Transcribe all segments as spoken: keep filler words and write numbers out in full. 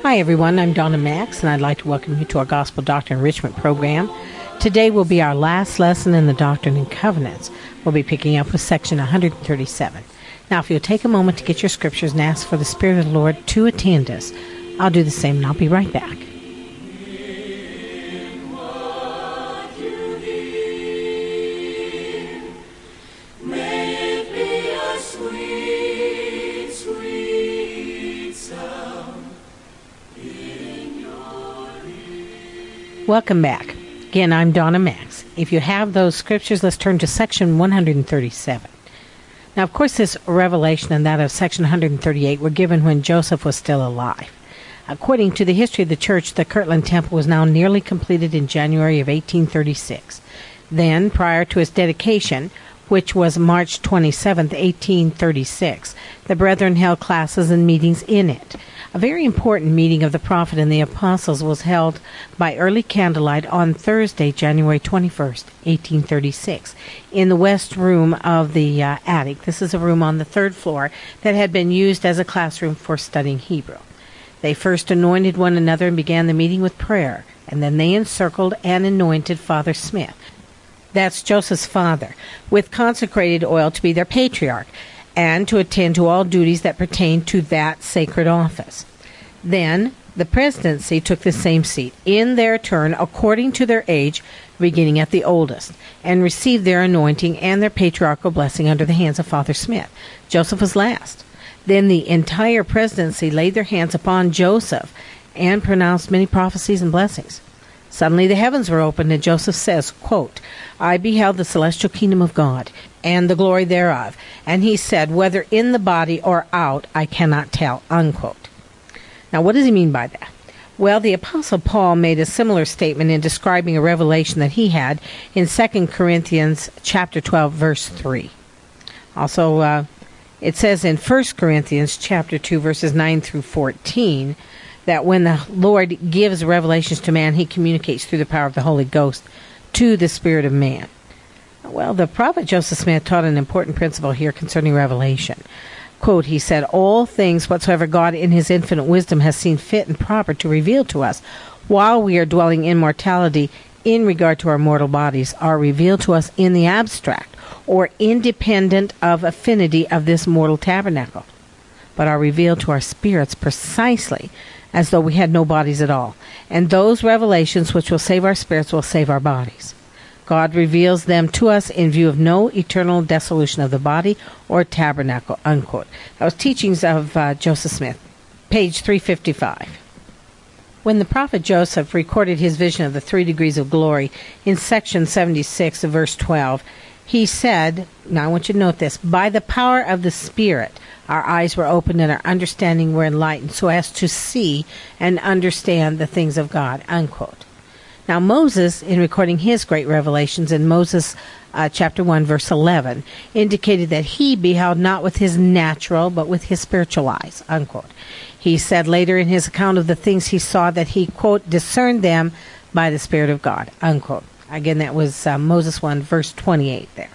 Hi everyone, I'm Donna Max, and I'd like to welcome you to our Gospel Doctrine Enrichment program. Today will be our last lesson in the Doctrine and Covenants. We'll be picking up with section one thirty-seven. Now, if you'll take a moment to get your scriptures and ask for the Spirit of the Lord to attend us, I'll do the same, and I'll be right back. Welcome back. Again, I'm Donna Max. If you have those scriptures, let's turn to section one thirty-seven. Now, of course, this revelation and that of section one thirty-eight were given when Joseph was still alive. According to the history of the church, the Kirtland Temple was now nearly completed in January of eighteen thirty-six. Then, prior to its dedication, which was March twenty-seventh, eighteen thirty-six, the brethren held classes and meetings in it. A very important meeting of the prophet and the apostles was held by early candlelight on Thursday, January twenty-first, eighteen thirty-six, in the west room of the uh, attic. This is a room on the third floor that had been used as a classroom for studying Hebrew. They first anointed one another and began the meeting with prayer, and then they encircled and anointed Father Smith. That's Joseph's father, with consecrated oil to be their patriarch, and to attend to all duties that pertain to that sacred office. Then the presidency took the same seat, in their turn, according to their age, beginning at the oldest, and received their anointing and their patriarchal blessing under the hands of Father Smith. Joseph was last. Then the entire presidency laid their hands upon Joseph and pronounced many prophecies and blessings. Suddenly the heavens were opened, and Joseph says, quote, I beheld the celestial kingdom of God, and the glory thereof. And he said, whether in the body or out, I cannot tell, unquote. Now, what does he mean by that? Well, the Apostle Paul made a similar statement in describing a revelation that he had in Second Corinthians chapter twelve, verse three. Also, uh, it says in First Corinthians chapter two, verses nine through fourteen, that when the Lord gives revelations to man, he communicates through the power of the Holy Ghost to the spirit of man. Well, the prophet Joseph Smith taught an important principle here concerning revelation. Quote, he said, all things whatsoever God in his infinite wisdom has seen fit and proper to reveal to us while we are dwelling in mortality in regard to our mortal bodies are revealed to us in the abstract or independent of affinity of this mortal tabernacle, but are revealed to our spirits precisely as though we had no bodies at all. And those revelations which will save our spirits will save our bodies. God reveals them to us in view of no eternal dissolution of the body or tabernacle, unquote. That was teachings of uh, Joseph Smith, page three fifty-five. When the prophet Joseph recorded his vision of the three degrees of glory in section seventy-six of verse twelve, he said, now I want you to note this, by the power of the Spirit, our eyes were opened and our understanding were enlightened so as to see and understand the things of God, unquote. Now Moses, in recording his great revelations in Moses uh, chapter one, verse eleven, indicated that he beheld not with his natural, but with his spiritual eyes, unquote. He said later in his account of the things he saw that he, quote, discerned them by the Spirit of God, unquote. Again, that was uh, Moses one, verse twenty-eight there.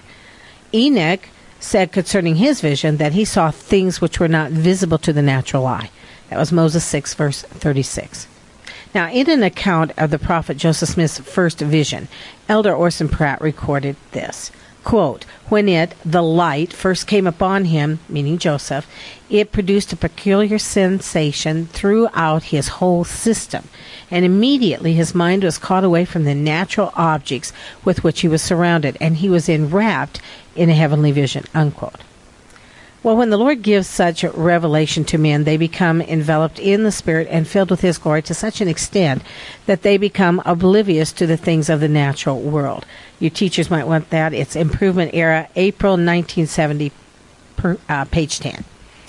Enoch said concerning his vision that he saw things which were not visible to the natural eye. That was Moses six, verse thirty-six. Now, in an account of the prophet Joseph Smith's first vision, Elder Orson Pratt recorded this, quote, when it, the light, first came upon him, meaning Joseph, it produced a peculiar sensation throughout his whole system, and immediately his mind was caught away from the natural objects with which he was surrounded, and he was enwrapped in a heavenly vision, unquote. Well, when the Lord gives such revelation to men, they become enveloped in the Spirit and filled with His glory to such an extent that they become oblivious to the things of the natural world. You teachers might want that. It's Improvement Era, April nineteen seventy, per, uh, page ten.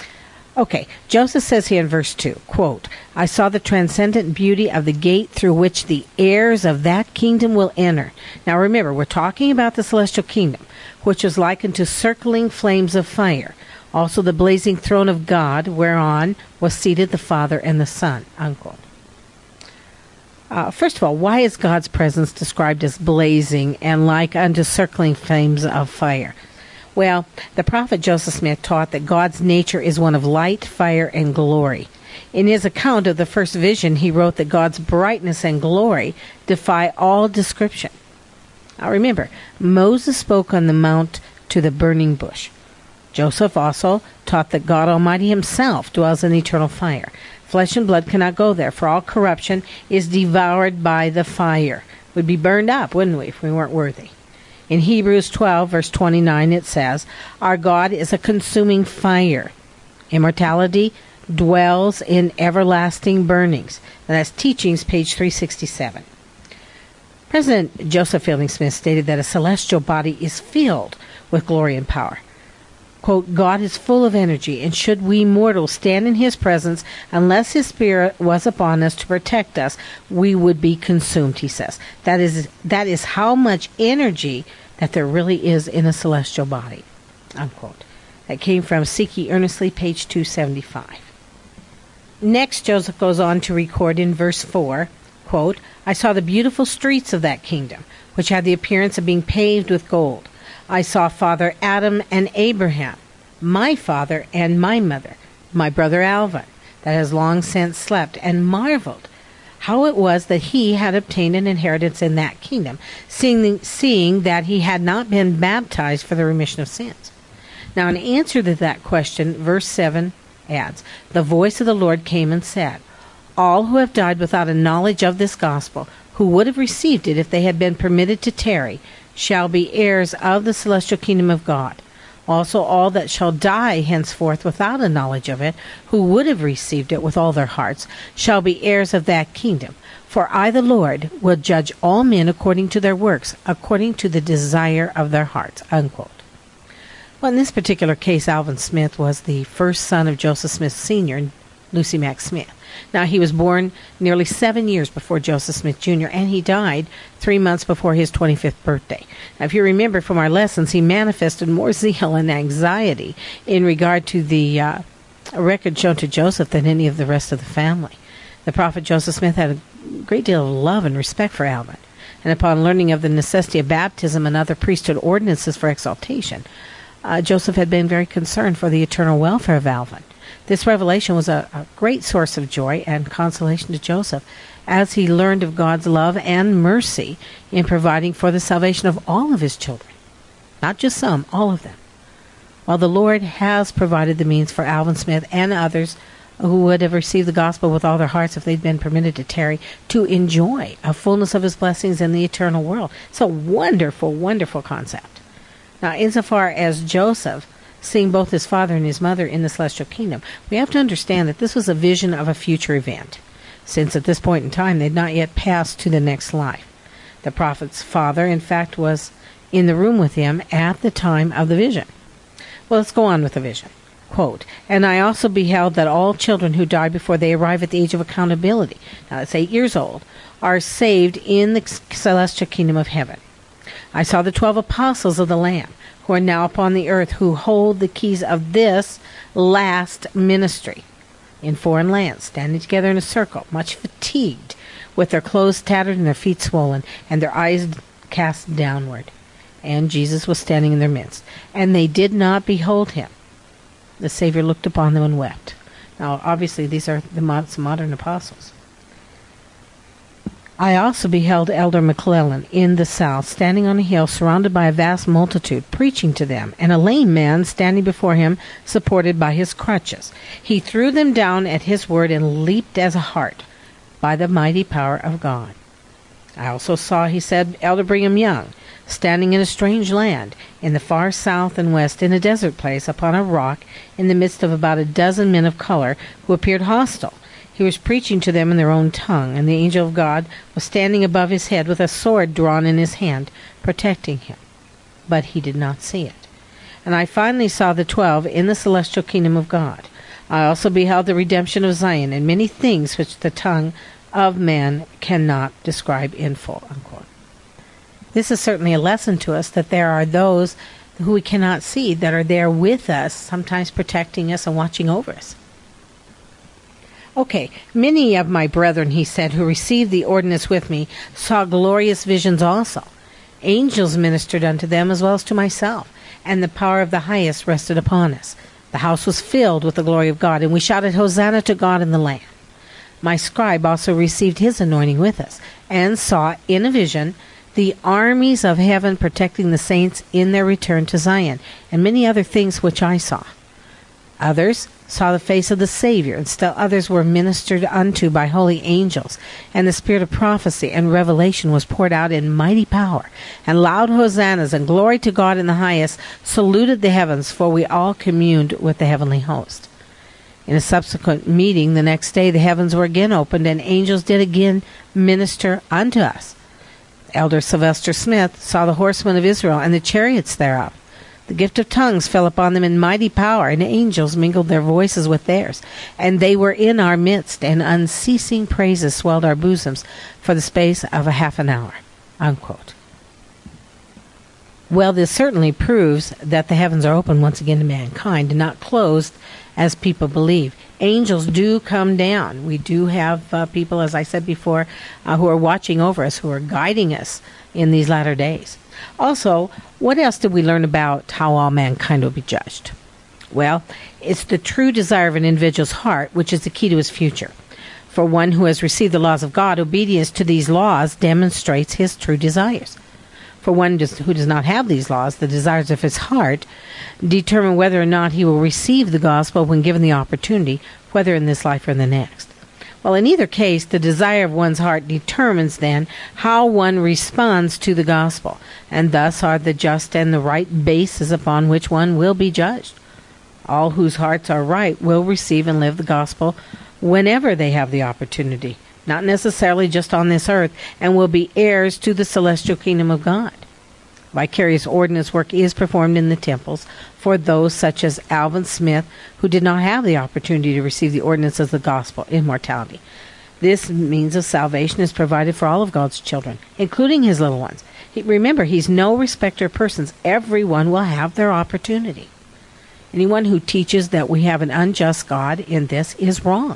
Okay, Joseph says here in verse two, quote, I saw the transcendent beauty of the gate through which the heirs of that kingdom will enter. Now remember, we're talking about the celestial kingdom, which is likened to circling flames of fire. Also the blazing throne of God, whereon was seated the Father and the Son, unquote. Uh, first of all, why is God's presence described as blazing and like unto circling flames of fire? Well, the prophet Joseph Smith taught that God's nature is one of light, fire, and glory. In his account of the first vision, he wrote that God's brightness and glory defy all description. Now remember, Moses spoke on the mount to the burning bush. Joseph also taught that God Almighty himself dwells in eternal fire. Flesh and blood cannot go there, for all corruption is devoured by the fire. We'd be burned up, wouldn't we, if we weren't worthy? In Hebrews twelve, verse twenty-nine, it says, "Our God is a consuming fire. Immortality dwells in everlasting burnings." And that's Teachings, page three sixty-seven. President Joseph Fielding Smith stated that a celestial body is filled with glory and power. Quote, "God is full of energy, and should we mortals stand in his presence, unless his spirit was upon us to protect us, we would be consumed," he says. That is, that is how much energy that there really is in a celestial body. Unquote. That came from Seek Ye Earnestly, page two seventy-five. Next, Joseph goes on to record in verse four, quote, "I saw the beautiful streets of that kingdom, which had the appearance of being paved with gold. I saw Father Adam and Abraham, my father and my mother, my brother Alvin, that has long since slept, and marveled how it was that he had obtained an inheritance in that kingdom, seeing, seeing that he had not been baptized for the remission of sins." Now, in answer to that question, verse seven adds, "The voice of the Lord came and said, all who have died without a knowledge of this gospel, who would have received it if they had been permitted to tarry, shall be heirs of the celestial kingdom of God. Also all that shall die henceforth without a knowledge of it, who would have received it with all their hearts, shall be heirs of that kingdom. For I, the Lord, will judge all men according to their works, according to the desire of their hearts." Unquote. Well, in this particular case, Alvin Smith was the first son of Joseph Smith Senior and Lucy Mack Smith. Now, he was born nearly seven years before Joseph Smith Junior, and he died three months before his twenty-fifth birthday. Now, if you remember from our lessons, he manifested more zeal and anxiety in regard to the uh, record shown to Joseph than any of the rest of the family. The prophet Joseph Smith had a great deal of love and respect for Alvin, and upon learning of the necessity of baptism and other priesthood ordinances for exaltation, uh, Joseph had been very concerned for the eternal welfare of Alvin. This revelation was a, a great source of joy and consolation to Joseph as he learned of God's love and mercy in providing for the salvation of all of his children. Not just some, all of them. While the Lord has provided the means for Alvin Smith and others who would have received the gospel with all their hearts if they'd been permitted to tarry, to enjoy a fullness of his blessings in the eternal world. It's a wonderful, wonderful concept. Now, insofar as Joseph seeing both his father and his mother in the celestial kingdom, we have to understand that this was a vision of a future event, since at this point in time they'd not yet passed to the next life. The prophet's father, in fact, was in the room with him at the time of the vision. Well, let's go on with the vision. Quote, "And I also beheld that all children who die before they arrive at the age of accountability," now that's eight years old, "are saved in the celestial kingdom of heaven. I saw the twelve apostles of the Lamb, who are now upon the earth, who hold the keys of this last ministry, in foreign lands, standing together in a circle, much fatigued, with their clothes tattered and their feet swollen, and their eyes cast downward. And Jesus was standing in their midst. And they did not behold him. The Savior looked upon them and wept." Now, obviously, these are the modern apostles. "I also beheld Elder McClellan in the south, standing on a hill, surrounded by a vast multitude, preaching to them, and a lame man standing before him, supported by his crutches. He threw them down at his word and leaped as a hart, by the mighty power of God. I also saw," he said, "Elder Brigham Young, standing in a strange land, in the far south and west, in a desert place, upon a rock, in the midst of about a dozen men of color, who appeared hostile. He was preaching to them in their own tongue, and the angel of God was standing above his head with a sword drawn in his hand, protecting him. But he did not see it. And I finally saw the twelve in the celestial kingdom of God. I also beheld the redemption of Zion, and many things which the tongue of man cannot describe in full." Unquote. This is certainly a lesson to us that there are those who we cannot see that are there with us, sometimes protecting us and watching over us. Okay, "Many of my brethren," he said, "who received the ordinance with me, saw glorious visions also. Angels ministered unto them as well as to myself, and the power of the highest rested upon us. The house was filled with the glory of God, and we shouted, Hosanna to God in the Lamb. My scribe also received his anointing with us, and saw in a vision the armies of heaven protecting the saints in their return to Zion, and many other things which I saw. Others saw the face of the Savior, and still others were ministered unto by holy angels, and the spirit of prophecy and revelation was poured out in mighty power, and loud hosannas and glory to God in the highest saluted the heavens, for we all communed with the heavenly host. In a subsequent meeting the next day, the heavens were again opened, and angels did again minister unto us. Elder Sylvester Smith saw the horsemen of Israel and the chariots thereof. The gift of tongues fell upon them in mighty power, and angels mingled their voices with theirs. And they were in our midst, and unceasing praises swelled our bosoms for the space of a half an hour. Unquote. Well, this certainly proves that the heavens are open once again to mankind, and not closed as people believe. Angels do come down. We do have uh, people, as I said before, uh, who are watching over us, who are guiding us in these latter days. Also, what else did we learn about how all mankind will be judged? Well, it's the true desire of an individual's heart, which is the key to his future. For one who has received the laws of God, obedience to these laws demonstrates his true desires. For one who does not have these laws, the desires of his heart determine whether or not he will receive the gospel when given the opportunity, whether in this life or in the next. Well, in either case, the desire of one's heart determines then how one responds to the gospel, and thus are the just and the right basis upon which one will be judged. All whose hearts are right will receive and live the gospel whenever they have the opportunity, not necessarily just on this earth, and will be heirs to the celestial kingdom of God. Vicarious ordinance work is performed in the temples for those such as Alvin Smith, who did not have the opportunity to receive the ordinance of the gospel, immortality. This means of salvation is provided for all of God's children, including his little ones. He, remember, he's no respecter of persons. Everyone will have their opportunity. Anyone who teaches that we have an unjust God in this is wrong.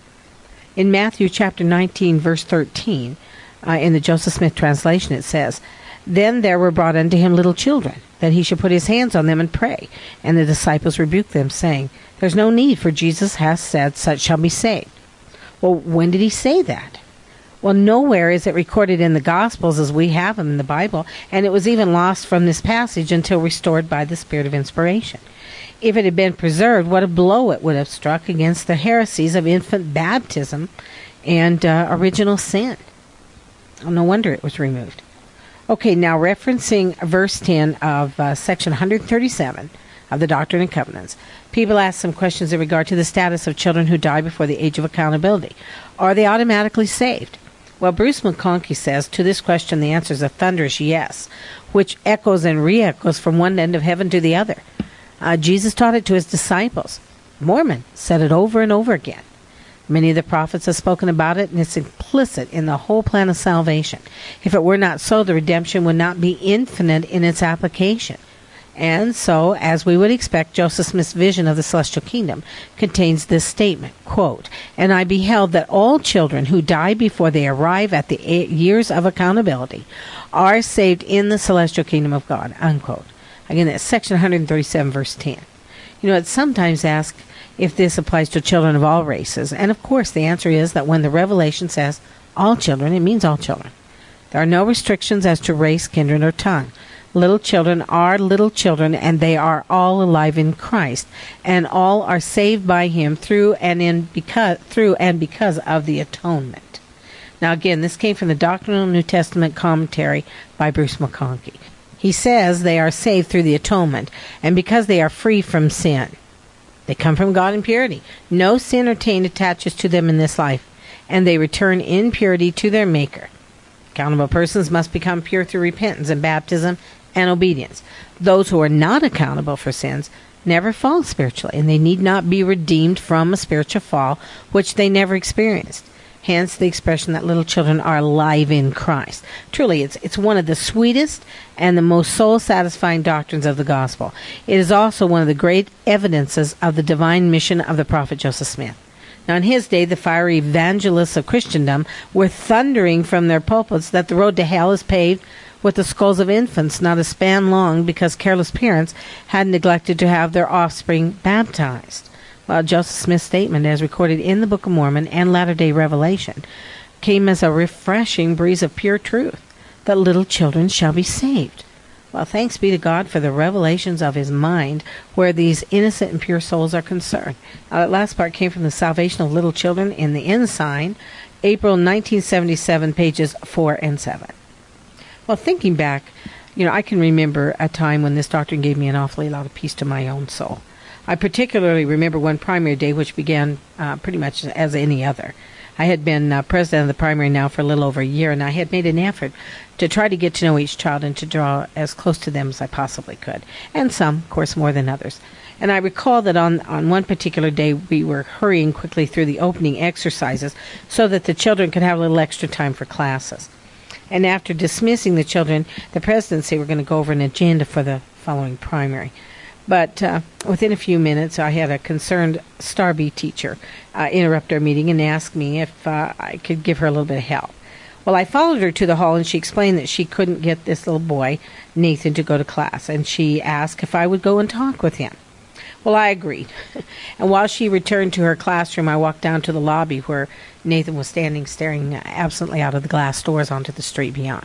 In Matthew chapter nineteen, verse thirteen, uh, in the Joseph Smith translation, it says, Then there were brought unto him little children, that he should put his hands on them and pray. And the disciples rebuked them, saying, There's no need, for Jesus hath said, Such shall be saved. Well, when did he say that? Well, nowhere is it recorded in the Gospels as we have them in the Bible, and it was even lost from this passage until restored by the Spirit of inspiration. If it had been preserved, what a blow it would have struck against the heresies of infant baptism and uh, original sin. Oh, no wonder it was removed. Okay, now referencing verse ten of uh, section one thirty-seven of the Doctrine and Covenants, people ask some questions in regard to the status of children who die before the age of accountability. Are they automatically saved? Well, Bruce McConkie says, to this question the answer is a thunderous yes, which echoes and re-echoes from one end of heaven to the other. Uh, Jesus taught it to his disciples. Mormon said it over and over again. Many of the prophets have spoken about it, and it's implicit in the whole plan of salvation. If it were not so, the redemption would not be infinite in its application. And so, as we would expect, Joseph Smith's vision of the celestial kingdom contains this statement, quote, And I beheld that all children who die before they arrive at the years of accountability are saved in the celestial kingdom of God, unquote. Again, that's section one thirty-seven, verse ten. You know, it's sometimes asked if this applies to children of all races. And of course, the answer is that when the Revelation says all children, it means all children. There are no restrictions as to race, kindred, or tongue. Little children are little children, and they are all alive in Christ, and all are saved by him through and in because through and because of the atonement. Now, again, this came from the Doctrinal New Testament commentary by Bruce McConkie. He says they are saved through the atonement, and because they are free from sin. They come from God in purity. No sin or taint attaches to them in this life, and they return in purity to their Maker. Accountable persons must become pure through repentance and baptism and obedience. Those who are not accountable for sins never fall spiritually, and they need not be redeemed from a spiritual fall which they never experienced. Hence the expression that little children are alive in Christ. Truly, it's it's one of the sweetest and the most soul-satisfying doctrines of the gospel. It is also one of the great evidences of the divine mission of the prophet Joseph Smith. Now, in his day, the fiery evangelists of Christendom were thundering from their pulpits that the road to hell is paved with the skulls of infants not a span long because careless parents had neglected to have their offspring baptized. Well, Joseph Smith's statement, as recorded in the Book of Mormon and Latter-day Revelation, came as a refreshing breeze of pure truth, that little children shall be saved. Well, thanks be to God for the revelations of his mind where these innocent and pure souls are concerned. Now, that last part came from the Salvation of Little Children in the Ensign, April nineteen seventy-seven, pages four and seven. Well, thinking back, you know, I can remember a time when this doctrine gave me an awfully lot of peace to my own soul. I particularly remember one primary day, which began uh, pretty much as any other. I had been uh, president of the primary now for a little over a year, and I had made an effort to try to get to know each child and to draw as close to them as I possibly could, and some, of course, more than others. And I recall that on, on one particular day we were hurrying quickly through the opening exercises so that the children could have a little extra time for classes. And after dismissing the children, the presidency were going to go over an agenda for the following primary. But uh, within a few minutes, I had a concerned Star B teacher uh, interrupt our meeting and ask me if uh, I could give her a little bit of help. Well, I followed her to the hall, and she explained that she couldn't get this little boy, Nathan, to go to class, and she asked if I would go and talk with him. Well, I agreed. And while she returned to her classroom, I walked down to the lobby where Nathan was standing, staring absently out of the glass doors onto the street beyond.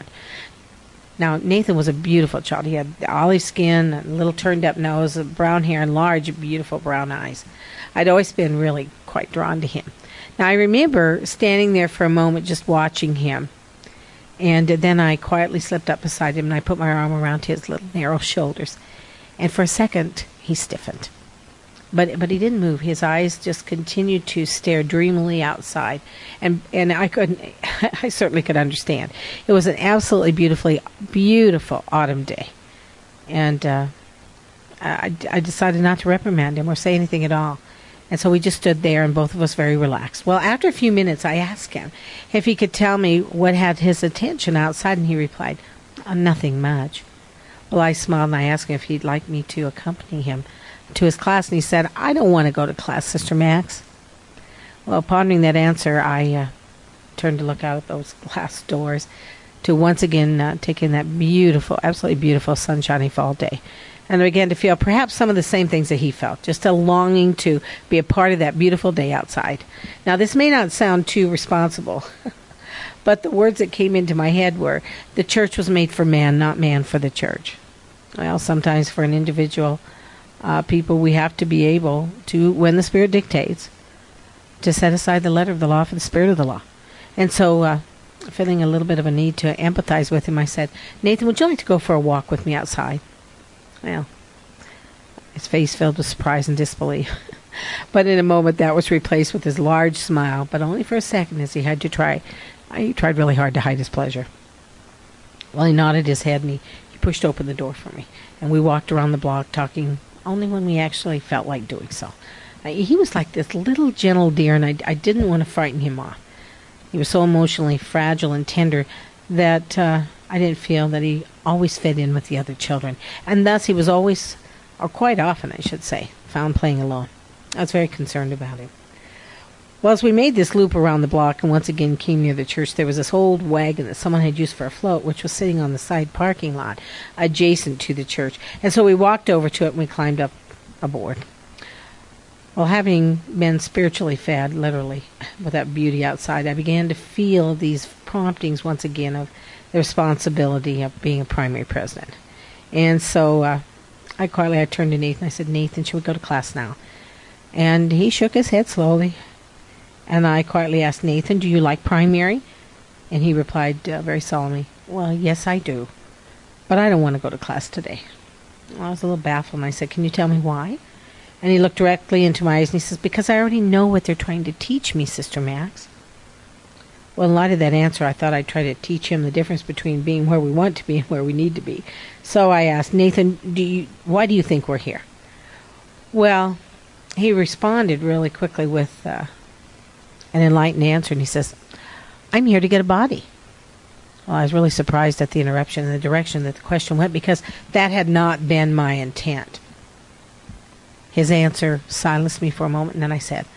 Now, Nathan was a beautiful child. He had olive skin, a little turned-up nose, brown hair, and large, beautiful brown eyes. I'd always been really quite drawn to him. Now, I remember standing there for a moment just watching him, and then I quietly slipped up beside him, and I put my arm around his little narrow shoulders. And for a second, he stiffened. But but he didn't move. His eyes just continued to stare dreamily outside, and and I couldn't. I certainly could understand. It was an absolutely beautifully beautiful autumn day, and uh, I I decided not to reprimand him or say anything at all, and so we just stood there, and both of us very relaxed. Well, after a few minutes, I asked him if he could tell me what had his attention outside, and he replied, oh, "Nothing much." Well, I smiled and I asked him if he'd like me to accompany him to his class, and he said, "I don't want to go to class, Sister Max." Well, pondering that answer, I uh, turned to look out at those glass doors to once again uh, take in that beautiful, absolutely beautiful sunshiny fall day. And I began to feel perhaps some of the same things that he felt, just a longing to be a part of that beautiful day outside. Now, this may not sound too responsible, but the words that came into my head were, the church was made for man, not man for the church. Well, sometimes for an individual Uh, people, we have to be able to, when the Spirit dictates, to set aside the letter of the law for the spirit of the law. And so, uh, feeling a little bit of a need to empathize with him, I said, "Nathan, would you like to go for a walk with me outside?" Well, his face filled with surprise and disbelief. But in a moment, that was replaced with his large smile, but only for a second, as he had to try. He tried really hard to hide his pleasure. Well, he nodded his head, and he, he pushed open the door for me. And we walked around the block, talking only when we actually felt like doing so. Uh, he was like this little gentle deer, and I, I didn't want to frighten him off. He was so emotionally fragile and tender that uh, I didn't feel that he always fit in with the other children. And thus he was always, or quite often I should say, found playing alone. I was very concerned about him. Well, as we made this loop around the block and once again came near the church, there was this old wagon that someone had used for a float, which was sitting on the side parking lot adjacent to the church. And so we walked over to it and we climbed up aboard. Well, having been spiritually fed, literally, with that beauty outside, I began to feel these promptings once again of the responsibility of being a primary president. And so uh, I quietly, I turned to Nathan. I said, "Nathan, should we go to class now?" And he shook his head slowly. And I quietly asked, "Nathan, do you like primary?" And he replied uh, very solemnly, "Well, yes, I do. But I don't want to go to class today." Well, I was a little baffled, and I said, "Can you tell me why?" And he looked directly into my eyes, and he says, "Because I already know what they're trying to teach me, Sister Max." Well, in light of that answer, I thought I'd try to teach him the difference between being where we want to be and where we need to be. So I asked, "Nathan, do you, why do you think we're here?" Well, he responded really quickly with Uh, an enlightened answer, and he says, "I'm here to get a body." Well, I was really surprised at the interruption and the direction that the question went, because that had not been my intent. His answer silenced me for a moment, and then I said,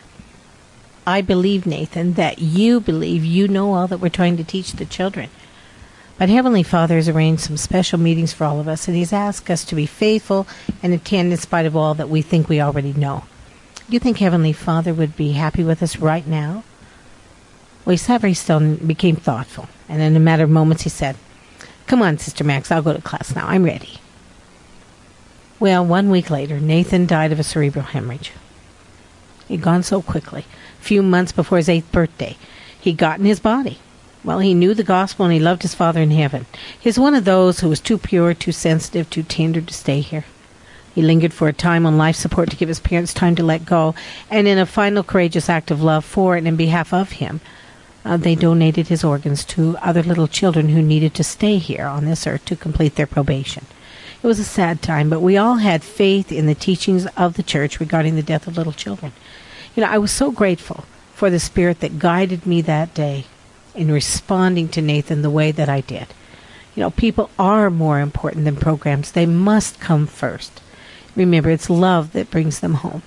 "I believe, Nathan, that you believe you know all that we're trying to teach the children. But Heavenly Father has arranged some special meetings for all of us, and He's asked us to be faithful and attend in spite of all that we think we already know. Do you think Heavenly Father would be happy with us right now? Well, he sat very still and became thoughtful, and in a matter of moments he said, "Come on, Sister Max, I'll go to class now. I'm ready." Well, one week later, Nathan died of a cerebral hemorrhage. He'd gone so quickly. A few months before his eighth birthday, he'd gotten his body. Well, he knew the gospel and he loved his Father in heaven. He's one of those who was too pure, too sensitive, too tender to stay here. He lingered for a time on life support to give his parents time to let go, and in a final courageous act of love for and in behalf of him, uh, they donated his organs to other little children who needed to stay here on this earth to complete their probation. It was a sad time, but we all had faith in the teachings of the church regarding the death of little children. You know, I was so grateful for the Spirit that guided me that day in responding to Nathan the way that I did. You know, people are more important than programs. They must come first. Remember, it's love that brings them home.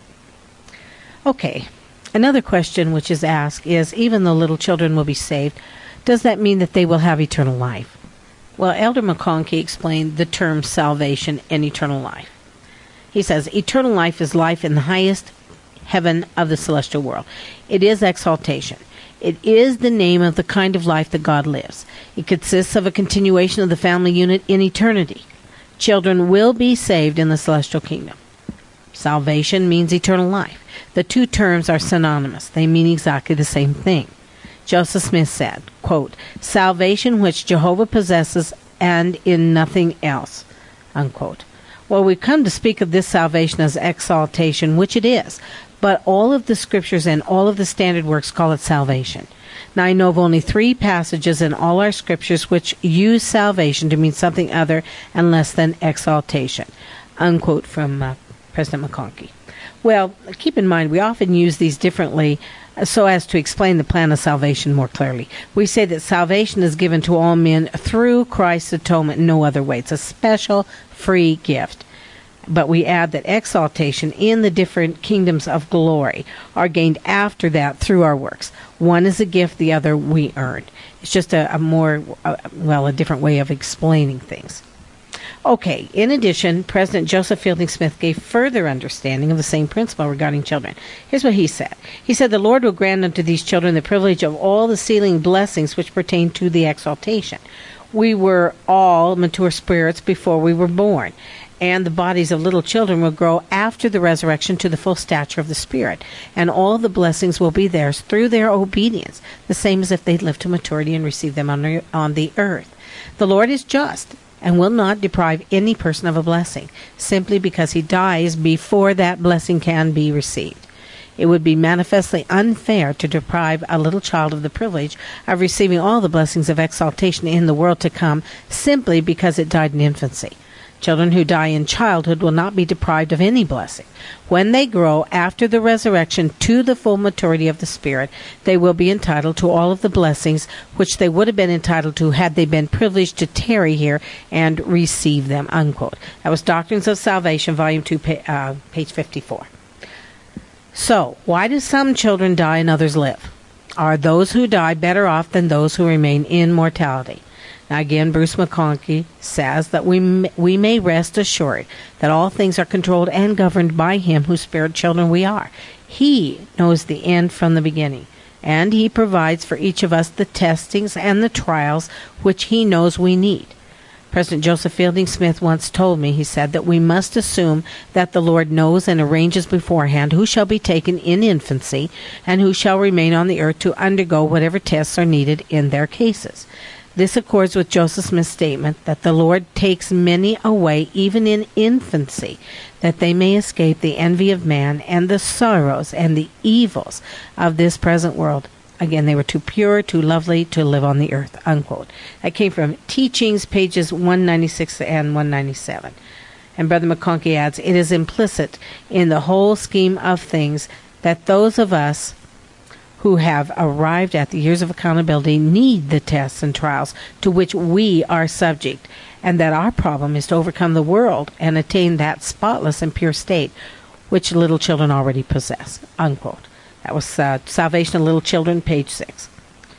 Okay, another question which is asked is, even though little children will be saved, does that mean that they will have eternal life? Well, Elder McConkie explained the terms salvation and eternal life. He says, eternal life is life in the highest heaven of the celestial world. It is exaltation. It is the name of the kind of life that God lives. It consists of a continuation of the family unit in eternity. Children will be saved in the celestial kingdom. Salvation means eternal life. The two terms are synonymous. They mean exactly the same thing. Joseph Smith said, quote, "Salvation which Jehovah possesses and in nothing else," unquote. Well, we've come to speak of this salvation as exaltation, which it is, but all of the scriptures and all of the standard works call it salvation. Now, I know of only three passages in all our scriptures which use salvation to mean something other and less than exaltation, unquote, from uh, President McConkie. Well, keep in mind, we often use these differently so as to explain the plan of salvation more clearly. We say that salvation is given to all men through Christ's atonement in no other way. It's a special, free gift. But we add that exaltation in the different kingdoms of glory are gained after that through our works. One is a gift, the other we earned. It's just a, a more, uh, well, a different way of explaining things. Okay, in addition, President Joseph Fielding Smith gave further understanding of the same principle regarding children. Here's what he said. He said, "The Lord will grant unto these children the privilege of all the sealing blessings which pertain to the exaltation. We were all mature spirits before we were born, and the bodies of little children will grow after the resurrection to the full stature of the Spirit, and all the blessings will be theirs through their obedience, the same as if they lived to maturity and received them on the, on the earth. The Lord is just and will not deprive any person of a blessing, simply because he dies before that blessing can be received. It would be manifestly unfair to deprive a little child of the privilege of receiving all the blessings of exaltation in the world to come simply because it died in infancy. Children who die in childhood will not be deprived of any blessing. When they grow after the resurrection to the full maturity of the Spirit, they will be entitled to all of the blessings which they would have been entitled to had they been privileged to tarry here and receive them," unquote. That was Doctrines of Salvation, Volume two, uh, page fifty-four. So, why do some children die and others live? Are those who die better off than those who remain in mortality? Now again, Bruce McConkie says that we may, we may rest assured that all things are controlled and governed by Him whose spirit children we are. He knows the end from the beginning, and He provides for each of us the testings and the trials which He knows we need. President Joseph Fielding Smith once told me, he said, that we must assume that the Lord knows and arranges beforehand who shall be taken in infancy and who shall remain on the earth to undergo whatever tests are needed in their cases. This accords with Joseph Smith's statement that the Lord takes many away even in infancy, that they may escape the envy of man and the sorrows and the evils of this present world. Again, they were too pure, too lovely to live on the earth, unquote. That came from Teachings, pages one ninety-six and one ninety-seven. And Brother McConkie adds, "It is implicit in the whole scheme of things that those of us who have arrived at the years of accountability need the tests and trials to which we are subject, and that our problem is to overcome the world and attain that spotless and pure state which little children already possess," unquote. That was uh, Salvation of Little Children, page six.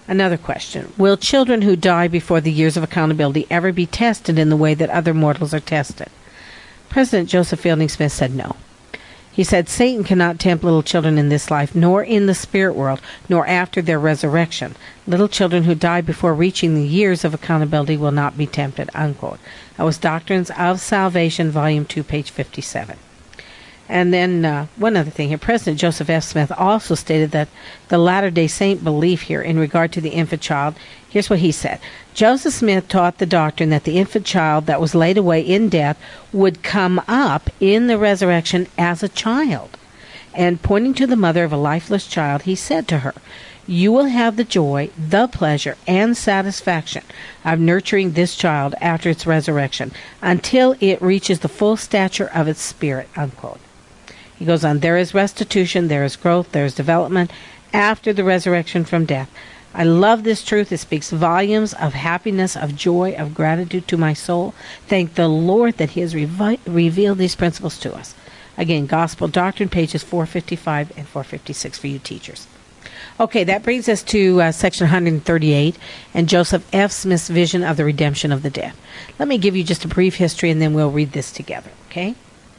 Another question. Will children who die before the years of accountability ever be tested in the way that other mortals are tested? President Joseph Fielding Smith said no. He said Satan cannot tempt little children in this life, nor in the spirit world, nor after their resurrection. Little children who die before reaching the years of accountability will not be tempted, unquote. That was Doctrines of Salvation, Volume two, page fifty-seven. And then uh, one other thing here. President Joseph F. Smith also stated that the Latter-day Saint belief here in regard to the infant child, here's what he said. Joseph Smith taught the doctrine that the infant child that was laid away in death would come up in the resurrection as a child. And pointing to the mother of a lifeless child, he said to her, "You will have the joy, the pleasure, and satisfaction of nurturing this child after its resurrection until it reaches the full stature of its spirit," unquote. He goes on, there is restitution, there is growth, there is development after the resurrection from death. I love this truth. It speaks volumes of happiness, of joy, of gratitude to my soul. Thank the Lord that He has revi- revealed these principles to us. Again, Gospel Doctrine, pages four fifty-five and four fifty-six for you teachers. Okay, that brings us to uh, section one thirty-eight and Joseph F. Smith's vision of the redemption of the dead. Let me give you just a brief history and then we'll read this together, okay?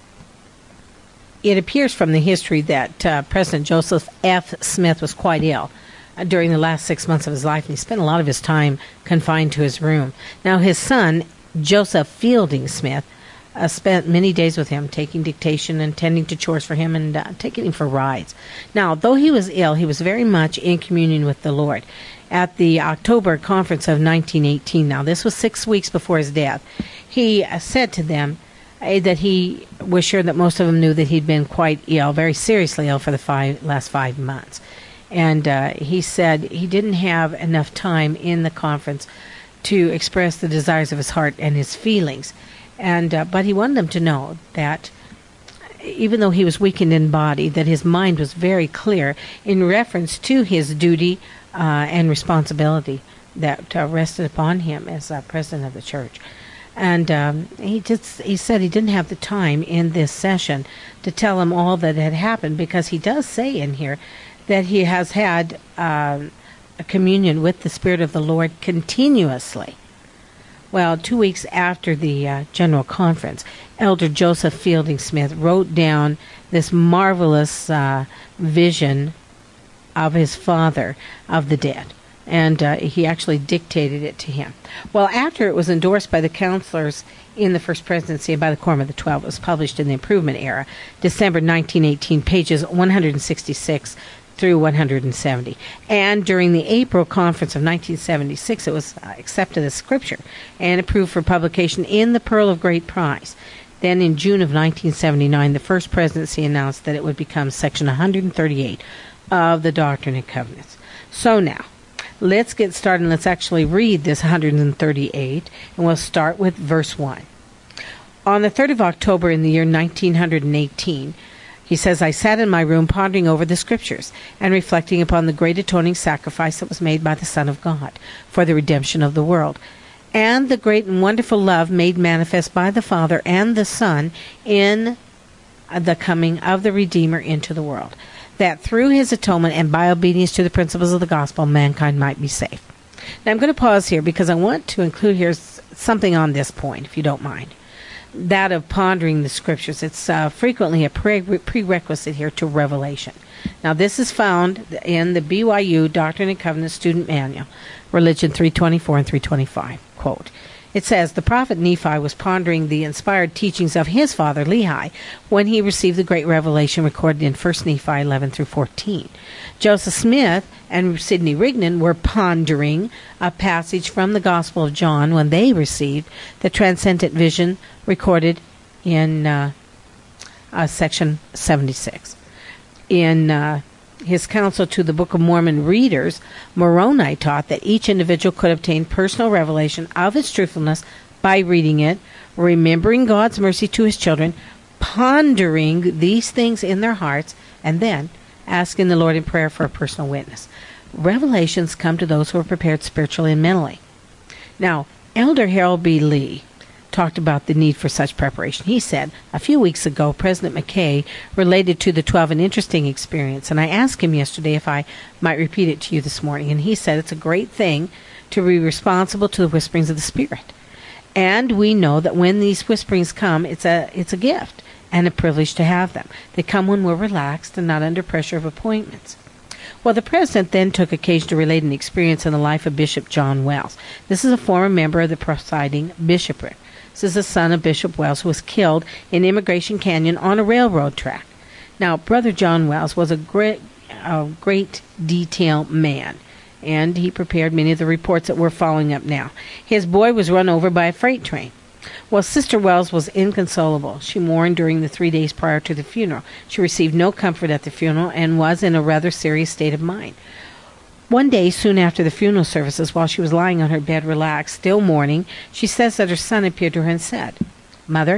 It appears from the history that uh, President Joseph F. Smith was quite ill uh, during the last six months of his life, and he spent a lot of his time confined to his room. Now, his son, Joseph Fielding Smith, uh, spent many days with him, taking dictation and tending to chores for him and uh, taking him for rides. Now, though he was ill, he was very much in communion with the Lord. At the October conference of nineteen eighteen, now this was six weeks before his death, he uh, said to them, that he was sure that most of them knew that he'd been quite ill, very seriously ill for the five, last five months. And uh, he said he didn't have enough time in the conference to express the desires of his heart and his feelings. And uh, but he wanted them to know that even though he was weakened in body, that his mind was very clear in reference to his duty uh, and responsibility that uh, rested upon him as uh, president of the church. And um, he just he said he didn't have the time in this session to tell him all that had happened, because he does say in here that he has had uh, a communion with the Spirit of the Lord continuously. Well, two weeks after the uh, General Conference, Elder Joseph Fielding Smith wrote down this marvelous uh, vision of his father of the dead. And uh, he actually dictated it to him. Well, after it was endorsed by the counselors in the First Presidency and by the Quorum of the Twelve, it was published in the Improvement Era, December nineteen eighteen, pages one sixty-six through one seventy. And during the April Conference of nineteen seventy-six, it was uh, accepted as scripture and approved for publication in the Pearl of Great Price. Then in June of nineteen seventy-nine, the First Presidency announced that it would become section one thirty-eight of the Doctrine and Covenants. So now, let's get started and let's actually read this one thirty-eight, and we'll start with verse one. On the third of October in the year nineteen eighteen, he says, I sat in my room pondering over the Scriptures and reflecting upon the great atoning sacrifice that was made by the Son of God for the redemption of the world, and the great and wonderful love made manifest by the Father and the Son in the coming of the Redeemer into the world, that through his atonement and by obedience to the principles of the gospel, mankind might be saved. Now, I'm going to pause here because I want to include here something on this point, if you don't mind, that of pondering the Scriptures. It's uh, frequently a pre- prerequisite here to revelation. Now, this is found in the B Y U Doctrine and Covenants Student Manual, Religion three twenty-four and three twenty-five. Quote, it says, the prophet Nephi was pondering the inspired teachings of his father Lehi when he received the great revelation recorded in First Nephi eleven through fourteen. Joseph Smith and Sidney Rigdon were pondering a passage from the Gospel of John when they received the transcendent vision recorded in uh, uh, section seventy-six. In uh, his counsel to the Book of Mormon readers, Moroni taught that each individual could obtain personal revelation of its truthfulness by reading it, remembering God's mercy to his children, pondering these things in their hearts, and then asking the Lord in prayer for a personal witness. Revelations come to those who are prepared spiritually and mentally. Now, Elder Harold B. Lee talked about the need for such preparation. He said, a few weeks ago, President McKay related to the twelve an interesting experience, and I asked him yesterday if I might repeat it to you this morning, and he said it's a great thing to be responsible to the whisperings of the Spirit. And we know that when these whisperings come, it's a it's a gift and a privilege to have them. They come when we're relaxed and not under pressure of appointments. Well, the president then took occasion to relate an experience in the life of Bishop John Wells. This is a former member of the presiding bishopric. This is the son of Bishop Wells, who was killed in Immigration Canyon on a railroad track. Now, Brother John Wells was a great, a great detail man, and he prepared many of the reports that we're following up now. His boy was run over by a freight train. Well, Sister Wells was inconsolable. She mourned during the three days prior to the funeral. She received no comfort at the funeral and was in a rather serious state of mind. One day, soon after the funeral services, while she was lying on her bed relaxed, still mourning, she says that her son appeared to her and said, "Mother,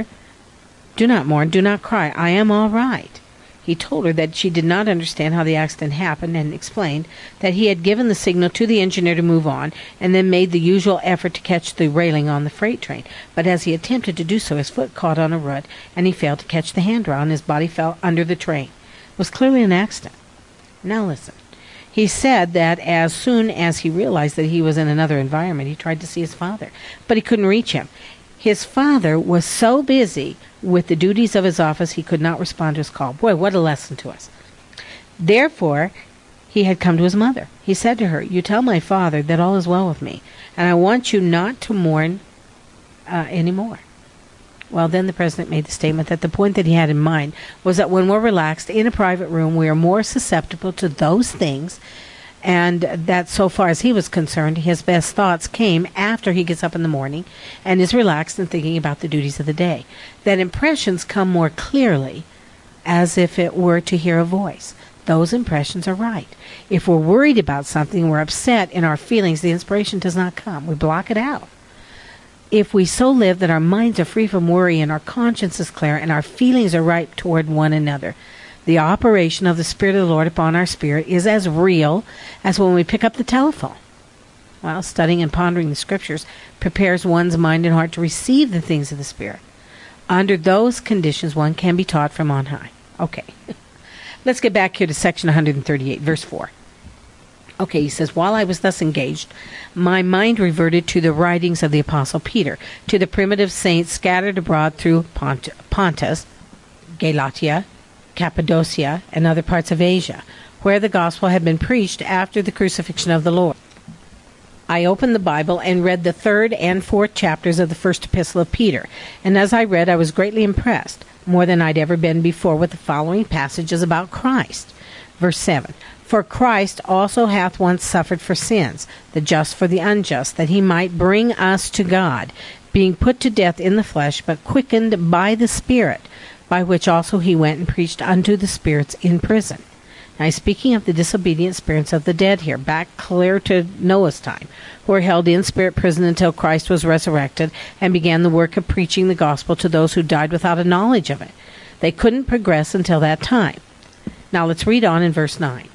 do not mourn, do not cry, I am all right." He told her that she did not understand how the accident happened and explained that he had given the signal to the engineer to move on and then made the usual effort to catch the railing on the freight train. But as he attempted to do so, his foot caught on a rut and he failed to catch the handrail and his body fell under the train. It was clearly an accident. Now listen. He said that as soon as he realized that he was in another environment, he tried to see his father, but he couldn't reach him. His father was so busy with the duties of his office, he could not respond to his call. Boy, what a lesson to us. Therefore, he had come to his mother. He said to her, "You tell my father that all is well with me, and I want you not to mourn uh, anymore." Well, then the president made the statement that the point that he had in mind was that when we're relaxed in a private room, we are more susceptible to those things, and that so far as he was concerned, his best thoughts came after he gets up in the morning and is relaxed and thinking about the duties of the day. That impressions come more clearly as if it were to hear a voice. Those impressions are right. If we're worried about something, we're upset in our feelings, the inspiration does not come. We block it out. If we so live that our minds are free from worry and our conscience is clear and our feelings are right toward one another, the operation of the Spirit of the Lord upon our spirit is as real as when we pick up the telephone. Well, studying and pondering the Scriptures prepares one's mind and heart to receive the things of the Spirit. Under those conditions, one can be taught from on high. Okay. Let's get back here to section one thirty-eight, verse four. Okay, he says, "While I was thus engaged, my mind reverted to the writings of the Apostle Peter, to the primitive saints scattered abroad through Pont- Pontus, Galatia, Cappadocia, and other parts of Asia, where the gospel had been preached after the crucifixion of the Lord. I opened the Bible and read the third and fourth chapters of the first epistle of Peter, and as I read, I was greatly impressed, more than I'd ever been before, with the following passages about Christ. Verse seven, "For Christ also hath once suffered for sins, the just for the unjust, that he might bring us to God, being put to death in the flesh, but quickened by the Spirit, by which also he went and preached unto the spirits in prison." Now he's speaking of the disobedient spirits of the dead here, back clear to Noah's time, who were held in spirit prison until Christ was resurrected and began the work of preaching the gospel to those who died without a knowledge of it. They couldn't progress until that time. Now let's read on in verse nine.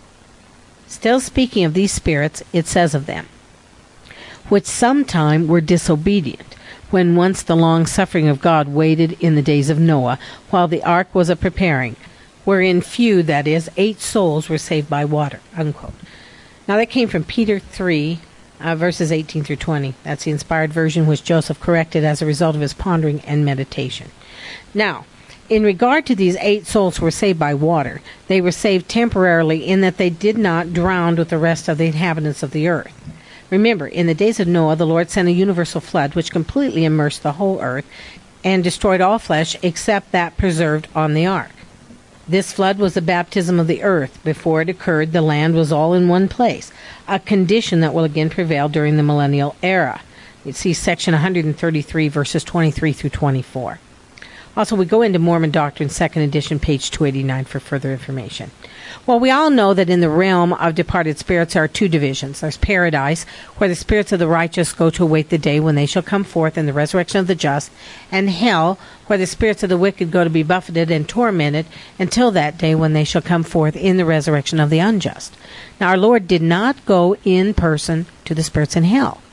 Still speaking of these spirits, it says of them, "Which sometime were disobedient, when once the long suffering of God waited in the days of Noah, while the ark was a preparing, wherein few, that is, eight souls, were saved by water." Unquote. Now that came from Peter three, uh, verses eighteen through twenty. That's the inspired version which Joseph corrected as a result of his pondering and meditation. Now, in regard to these eight souls who were saved by water, they were saved temporarily in that they did not drown with the rest of the inhabitants of the earth. Remember, in the days of Noah, the Lord sent a universal flood which completely immersed the whole earth and destroyed all flesh except that preserved on the ark. This flood was the baptism of the earth. Before it occurred, the land was all in one place, a condition that will again prevail during the millennial era. You see section one thirty-three, verses twenty-three through twenty-four. Also, we go into Mormon Doctrine, second edition, page two eighty-nine, for further information. Well, we all know that in the realm of departed spirits there are two divisions. There's paradise, where the spirits of the righteous go to await the day when they shall come forth in the resurrection of the just, and hell, where the spirits of the wicked go to be buffeted and tormented until that day when they shall come forth in the resurrection of the unjust. Now, our Lord did not go in person to the spirits in hell.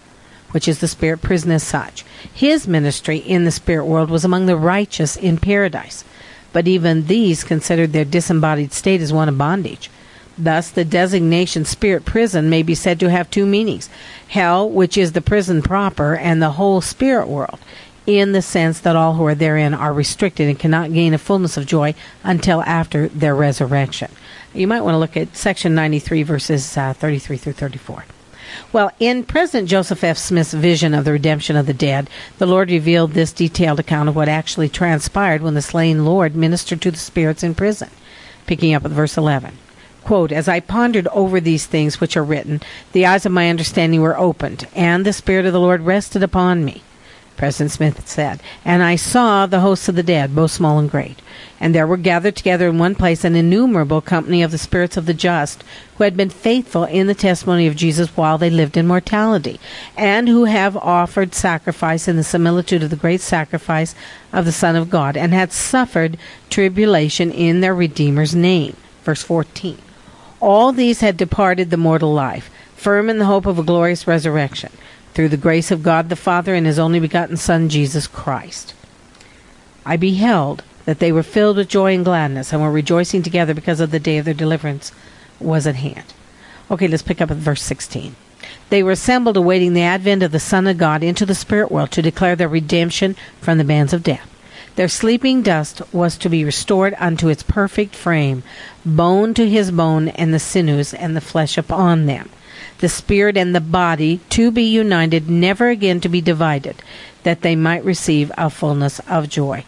which is the spirit prison as such. His ministry in the spirit world was among the righteous in paradise, but even these considered their disembodied state as one of bondage. Thus, the designation spirit prison may be said to have two meanings: hell, which is the prison proper, and the whole spirit world, in the sense that all who are therein are restricted and cannot gain a fullness of joy until after their resurrection. You might want to look at section ninety-three, verses uh, thirty-three through thirty-four. Well, in President Joseph F. Smith's vision of the redemption of the dead, the Lord revealed this detailed account of what actually transpired when the slain Lord ministered to the spirits in prison. Picking up at verse eleven. Quote, "As I pondered over these things which are written, the eyes of my understanding were opened, and the Spirit of the Lord rested upon me," President Smith said, "and I saw the hosts of the dead, both small and great. And there were gathered together in one place an innumerable company of the spirits of the just, who had been faithful in the testimony of Jesus while they lived in mortality, and who have offered sacrifice in the similitude of the great sacrifice of the Son of God, and had suffered tribulation in their Redeemer's name." Verse fourteen. "All these had departed the mortal life, firm in the hope of a glorious resurrection, through the grace of God the Father and his only begotten Son, Jesus Christ. I beheld that they were filled with joy and gladness, and were rejoicing together because of the day of their deliverance was at hand." Okay, let's pick up at verse sixteen. "They were assembled awaiting the advent of the Son of God into the spirit world to declare their redemption from the bands of death. Their sleeping dust was to be restored unto its perfect frame, bone to his bone, and the sinews and the flesh upon them. The spirit and the body to be united, never again to be divided, that they might receive a fullness of joy."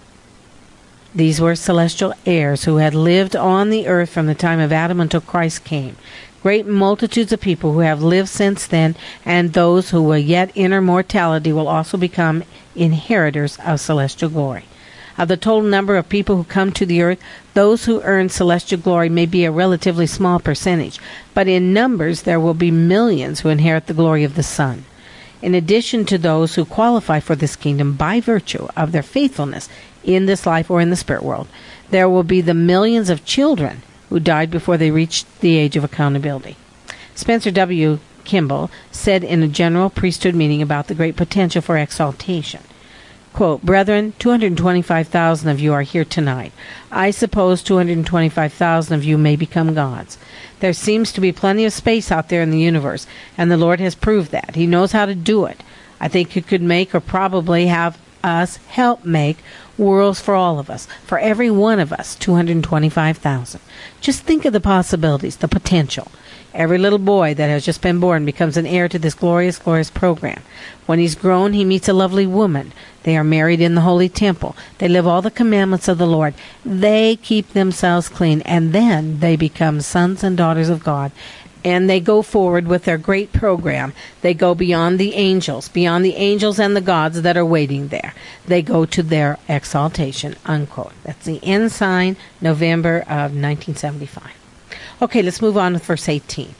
These were celestial heirs who had lived on the earth from the time of Adam until Christ came. Great multitudes of people who have lived since then, and those who will yet enter mortality will also become inheritors of celestial glory. Of the total number of people who come to the earth, those who earn celestial glory may be a relatively small percentage, but in numbers there will be millions who inherit the glory of the Son. In addition to those who qualify for this kingdom by virtue of their faithfulness in this life or in the spirit world, there will be the millions of children who died before they reached the age of accountability. Spencer W. Kimball said in a general priesthood meeting about the great potential for exaltation, quote, "Brethren, two hundred twenty-five thousand of you are here tonight. I suppose two hundred twenty-five thousand of you may become gods. There seems to be plenty of space out there in the universe, and the Lord has proved that. He knows how to do it. I think He could make, or probably have us help make, worlds for all of us, for every one of us, two hundred twenty-five thousand. Just think of the possibilities, the potential. Every little boy that has just been born becomes an heir to this glorious, glorious program. When he's grown, he meets a lovely woman. They are married in the holy temple. They live all the commandments of the Lord. They keep themselves clean, and then they become sons and daughters of God. And they go forward with their great program. They go beyond the angels, beyond the angels and the gods that are waiting there. They go to their exaltation," unquote. That's the Ensign, November of nineteen seventy-five. Okay, let's move on with verse eighteen.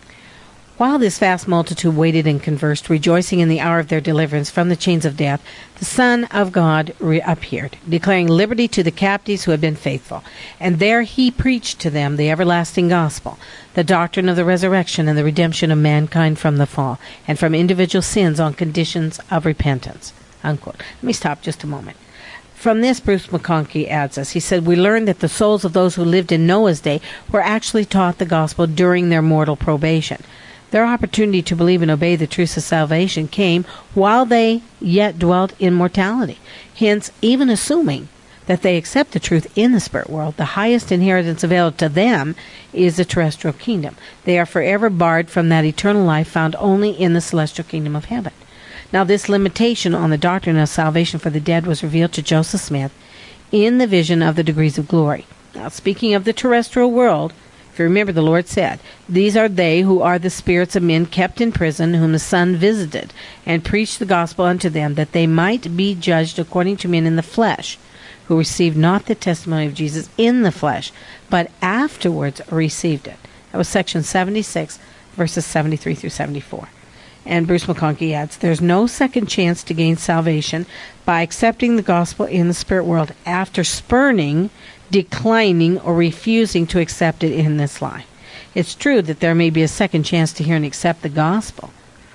"While this vast multitude waited and conversed, rejoicing in the hour of their deliverance from the chains of death, the Son of God reappeared, declaring liberty to the captives who had been faithful. And there he preached to them the everlasting gospel, the doctrine of the resurrection and the redemption of mankind from the fall, and from individual sins on conditions of repentance." Unquote. Let me stop just a moment. From this, Bruce McConkie adds us. He said, "We learned that the souls of those who lived in Noah's day were actually taught the gospel during their mortal probation. Their opportunity to believe and obey the truths of salvation came while they yet dwelt in mortality. Hence, even assuming that they accept the truth in the spirit world, the highest inheritance available to them is the terrestrial kingdom. They are forever barred from that eternal life found only in the celestial kingdom of heaven." Now, this limitation on the doctrine of salvation for the dead was revealed to Joseph Smith in the vision of the degrees of glory. Now, speaking of the terrestrial world, if you remember, the Lord said, "These are they who are the spirits of men kept in prison, whom the Son visited, and preached the gospel unto them, that they might be judged according to men in the flesh, who received not the testimony of Jesus in the flesh, but afterwards received it." That was section seventy-six, verses seventy-three through seventy-four. And Bruce McConkie adds, "There's no second chance to gain salvation by accepting the gospel in the spirit world after spurning, declining, or refusing to accept it in this life. It's true that there may be a second chance to hear and accept the gospel,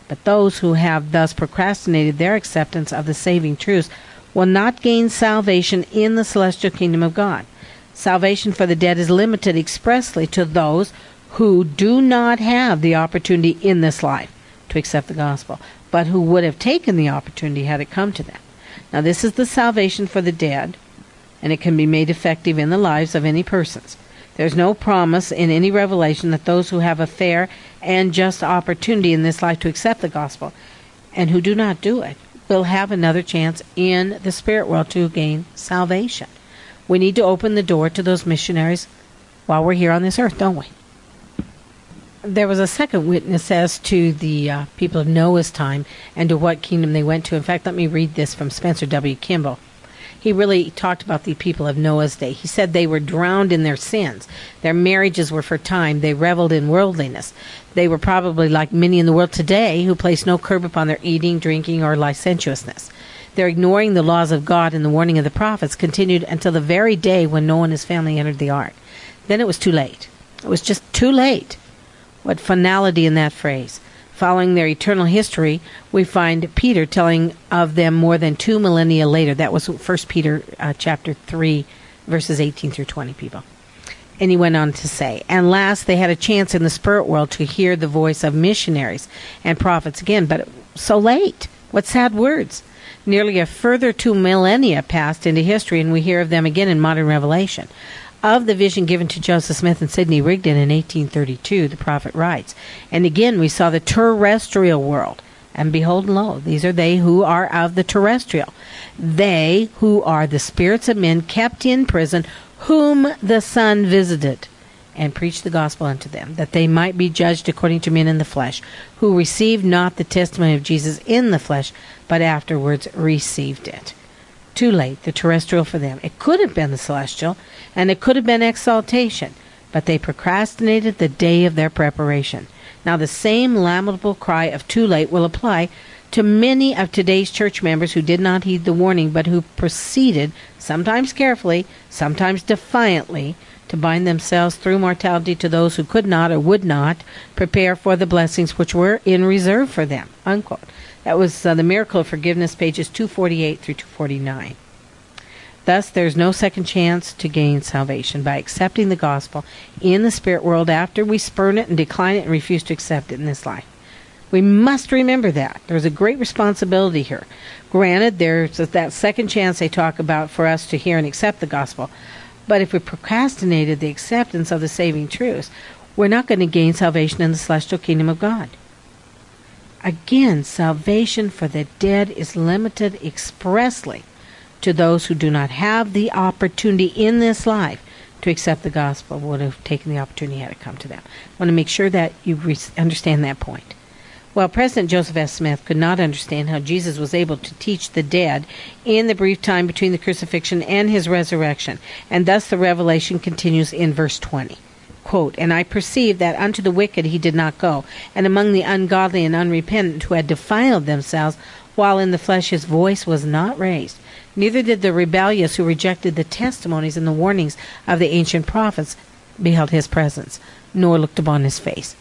But those who have thus procrastinated their acceptance of the saving truths will not gain salvation in the celestial kingdom of God. Salvation for the dead is limited expressly to those who do not have the opportunity in this life to accept the gospel, but who would have taken the opportunity had it come to them. Now, this is the salvation for the dead, and it can be made effective in the lives of any persons. There's no promise in any revelation that those who have a fair and just opportunity in this life to accept the gospel, and who do not do it, will have another chance in the spirit world to gain salvation. We need to open the door to those missionaries while we're here on this earth, don't we? There was a second witness as to the uh, people of Noah's time and to what kingdom they went to. In fact, let me read this from Spencer W. Kimball. He really talked about the people of Noah's day. He said they were drowned in their sins. Their marriages were for time. They reveled in worldliness. They were probably like many in the world today who place no curb upon their eating, drinking, or licentiousness. Their ignoring the laws of God and the warning of the prophets continued until the very day when Noah and his family entered the ark. Then it was too late. It was just too late. What finality in that phrase. Following their eternal history, we find Peter telling of them more than two millennia later. That was First Peter uh, chapter three, verses eighteen through twenty, people. And he went on to say, and last, they had a chance in the spirit world to hear the voice of missionaries and prophets again, but so late. What sad words. Nearly a further two millennia passed into history, and we hear of them again in modern revelation. Of the vision given to Joseph Smith and Sidney Rigdon in eighteen thirty-two, the prophet writes, and again we saw the terrestrial world, and behold, lo, these are they who are of the terrestrial, they who are the spirits of men kept in prison, whom the Son visited, and preached the gospel unto them, that they might be judged according to men in the flesh, who received not the testimony of Jesus in the flesh, but afterwards received it. Too late, the terrestrial for them. It could have been the celestial, and it could have been exaltation, but they procrastinated the day of their preparation. Now the same lamentable cry of too late will apply to many of today's church members who did not heed the warning, but who proceeded, sometimes carefully, sometimes defiantly, to bind themselves through mortality to those who could not or would not prepare for the blessings which were in reserve for them. Unquote. That was uh, the Miracle of Forgiveness, pages two forty-eight through two forty-nine. Thus, there is no second chance to gain salvation by accepting the gospel in the spirit world after we spurn it and decline it and refuse to accept it in this life. We must remember that. There's a great responsibility here. Granted, there's that second chance they talk about for us to hear and accept the gospel. But if we procrastinated the acceptance of the saving truths, we're not going to gain salvation in the celestial kingdom of God. Again, salvation for the dead is limited expressly to those who do not have the opportunity in this life to accept the gospel, would have taken the opportunity had it come to them. I want to make sure that you re- understand that point. Well, President Joseph S. Smith could not understand how Jesus was able to teach the dead in the brief time between the crucifixion and his resurrection, and thus the revelation continues in verse twenty. Quote, and I perceived that unto the wicked he did not go, and among the ungodly and unrepentant who had defiled themselves, while in the flesh his voice was not raised. Neither did the rebellious who rejected the testimonies and the warnings of the ancient prophets beheld his presence, nor looked upon his face.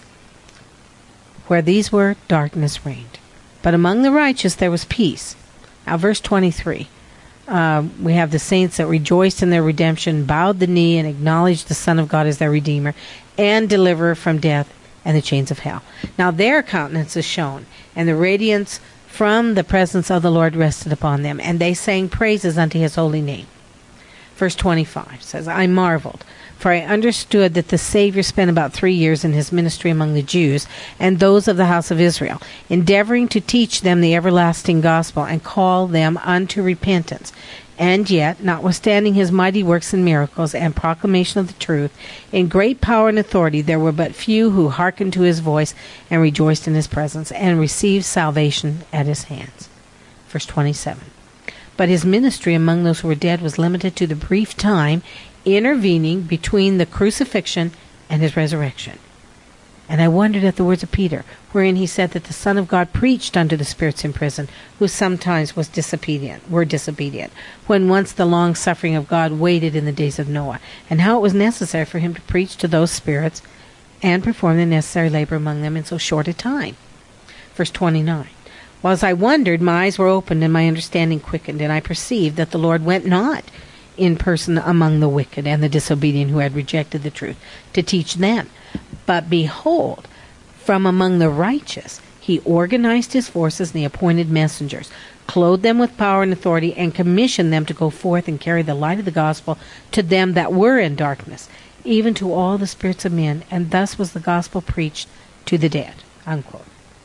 Where these were, darkness reigned. But among the righteous there was peace. Now verse twenty-three. Uh, we have the saints that rejoiced in their redemption, bowed the knee, and acknowledged the Son of God as their Redeemer and Deliverer from death and the chains of hell. Now their countenance is shown, and the radiance from the presence of the Lord rested upon them, and they sang praises unto his holy name. Verse twenty-five says, I marveled, for I understood that the Savior spent about three years in his ministry among the Jews and those of the house of Israel, endeavoring to teach them the everlasting gospel and call them unto repentance. And yet, notwithstanding his mighty works and miracles and proclamation of the truth, in great power and authority, there were but few who hearkened to his voice and rejoiced in his presence and received salvation at his hands. Verse twenty-seven. But his ministry among those who were dead was limited to the brief time intervening between the crucifixion and his resurrection. And I wondered at the words of Peter, wherein he said that the Son of God preached unto the spirits in prison, who sometimes was disobedient, were disobedient, when once the long suffering of God waited in the days of Noah, and how it was necessary for him to preach to those spirits and perform the necessary labor among them in so short a time. Verse twenty-nine. While as I wondered, my eyes were opened and my understanding quickened, and I perceived that the Lord went not in person among the wicked and the disobedient who had rejected the truth to teach them. But behold, from among the righteous he organized his forces and he appointed messengers, clothed them with power and authority, and commissioned them to go forth and carry the light of the gospel to them that were in darkness, even to all the spirits of men, and thus was the gospel preached to the dead. Unquote.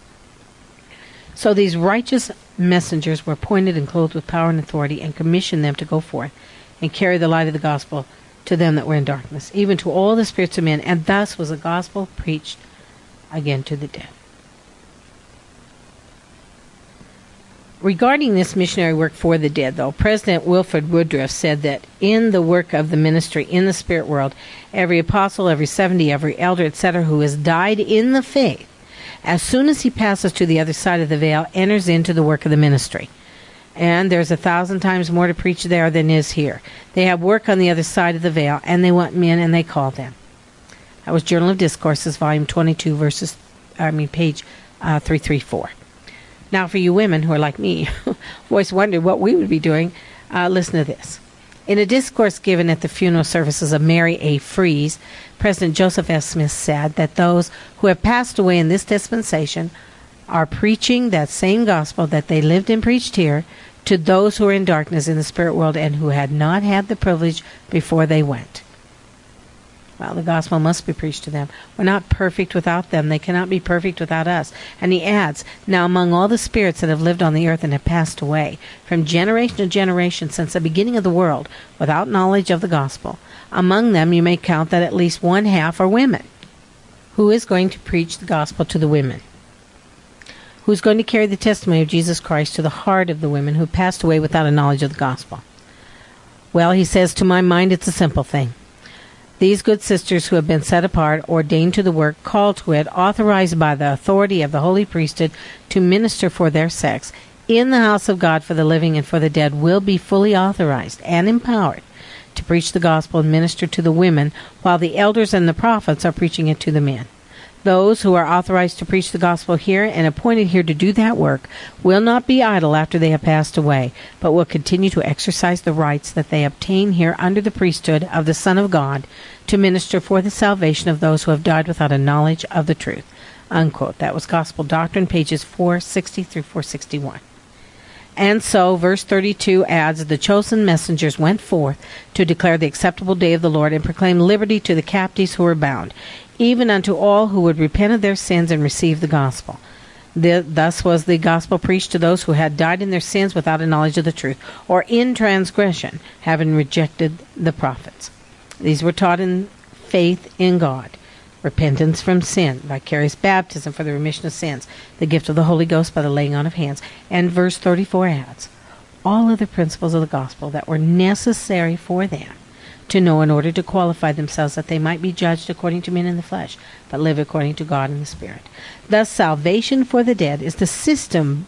So these righteous messengers were appointed and clothed with power and authority, and commissioned them to go forth and carry the light of the gospel to them that were in darkness, even to all the spirits of men, and thus was the gospel preached again to the dead. Regarding this missionary work for the dead, though, President Wilford Woodruff said that in the work of the ministry in the spirit world, every apostle, every seventy, every elder, et cetera, who has died in the faith, as soon as he passes to the other side of the veil, enters into the work of the ministry. And there's a thousand times more to preach there than is here. They have work on the other side of the veil, and they want men, and they call them. That was Journal of Discourses, volume twenty-two, verses, I mean, page uh, three thirty-four. Now, for you women who are like me, always wondered what we would be doing, uh, listen to this. In a discourse given at the funeral services of Mary A. Fries, President Joseph S. Smith said that those who have passed away in this dispensation are preaching that same gospel that they lived and preached here to those who are in darkness in the spirit world and who had not had the privilege before they went. Well, the gospel must be preached to them. We're not perfect without them. They cannot be perfect without us. And he adds, now among all the spirits that have lived on the earth and have passed away, from generation to generation since the beginning of the world, without knowledge of the gospel, among them you may count that at least one half are women. Who is going to preach the gospel to the women? Who's going to carry the testimony of Jesus Christ to the heart of the women who passed away without a knowledge of the gospel? Well, he says, to my mind, it's a simple thing. These good sisters who have been set apart, ordained to the work, called to it, authorized by the authority of the holy priesthood to minister for their sex in the house of God for the living and for the dead, will be fully authorized and empowered to preach the gospel and minister to the women, while the elders and the prophets are preaching it to the men. Those who are authorized to preach the gospel here and appointed here to do that work will not be idle after they have passed away, but will continue to exercise the rights that they obtain here under the priesthood of the Son of God to minister for the salvation of those who have died without a knowledge of the truth. Unquote. That was Gospel Doctrine, pages four sixty through four sixty-one. And so, verse thirty-two adds, the chosen messengers went forth to declare the acceptable day of the Lord and proclaim liberty to the captives who are bound, even unto all who would repent of their sins and receive the gospel. The, thus was the gospel preached to those who had died in their sins without a knowledge of the truth, or in transgression, having rejected the prophets. These were taught in faith in God, repentance from sin, vicarious baptism for the remission of sins, the gift of the Holy Ghost by the laying on of hands. And verse thirty-four adds, all other principles of the gospel that were necessary for them to know in order to qualify themselves, that they might be judged according to men in the flesh, but live according to God in the Spirit. Thus, salvation for the dead is the system